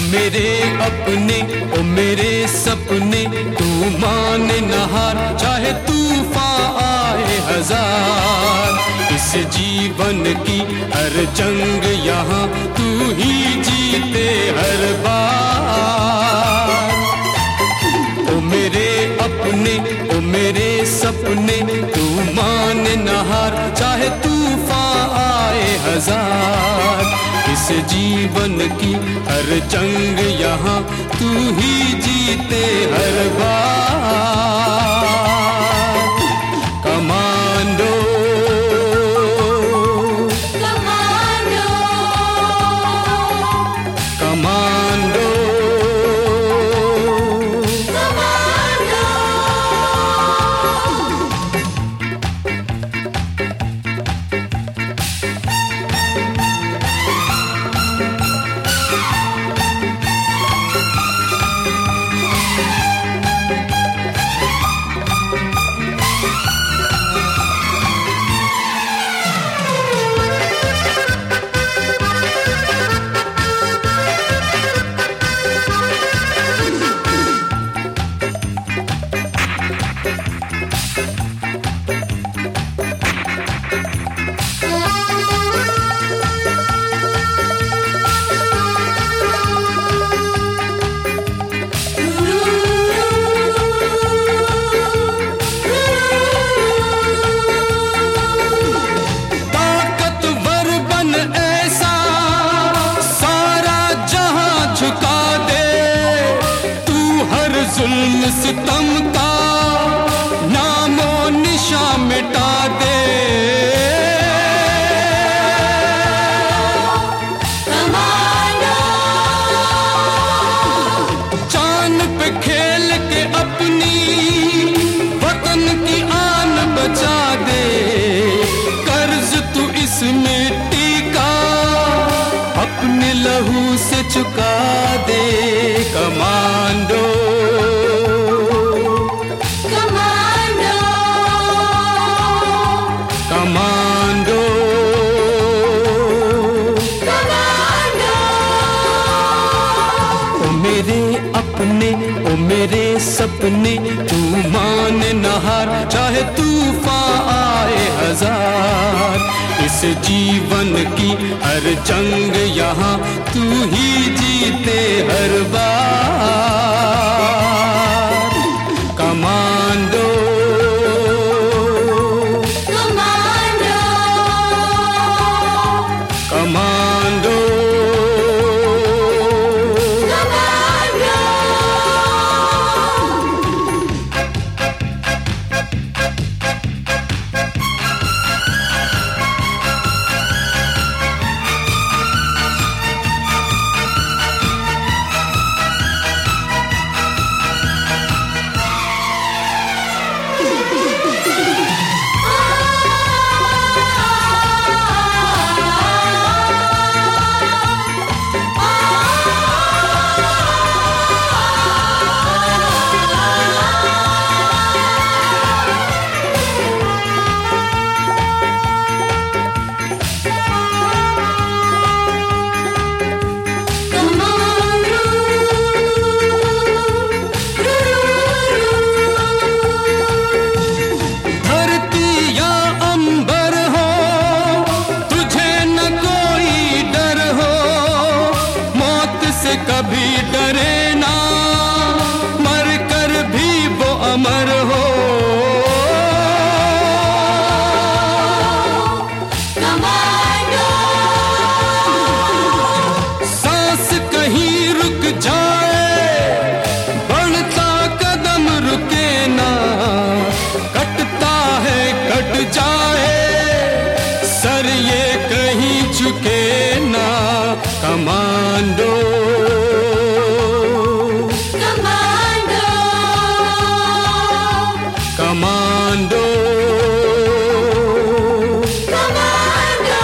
मेरे अपने ओ मेरे सपने, तू माने न हार चाहे तूफान आए हजार। इस जीवन की हर जंग यहाँ तू ही जीते हर बार। ओ मेरे अपने ओ मेरे सपने, तू माने न हार चाहे तूफान आए हजार। इस जीवन की हर जंग यहाँ तू ही जीते हर बार। कमांडो कमांडो कमांडो जुल्म सितम का नामो निशा मिटा दे। चांद पे खेल के अपनी वतन की आन बचा दे। कर्ज तू इस मिट्टी का अपने लहू से चुका दे। कमांडो कमांडो कमांडो ओ मेरे अपने ओ मेरे सपने, तू माने न हार चाहे तूफान आए हजार। इस जीवन की हर जंग यहाँ तू ही जीते हर बार। कमांडो कमांडो कभी डरे ना, मर कर भी वो अमर हो। कमांडो सांस कहीं रुक जाए, बढ़ता कदम रुके ना। कटता है कट जाए, सर ये कहीं झुके ना। कमांडो कमांडो कमांडो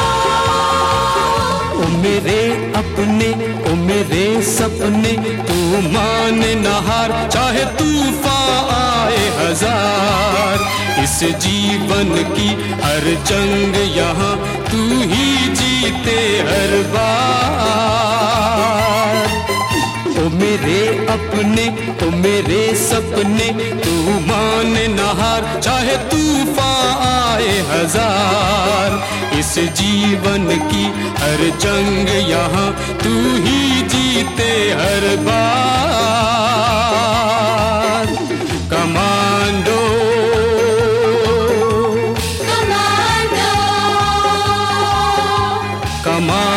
ओ मेरे अपने ओ मेरे सपने, तू माने न हार चाहे तूफान आए हजार। इस जीवन की हर जंग यहाँ तू ही जीते हर बार। सपने ओ मेरे सपने, तू मान न हार, चाहे तूफान आए हजार। इस जीवन की हर जंग यहाँ तू ही जीते हर बार। Commando commando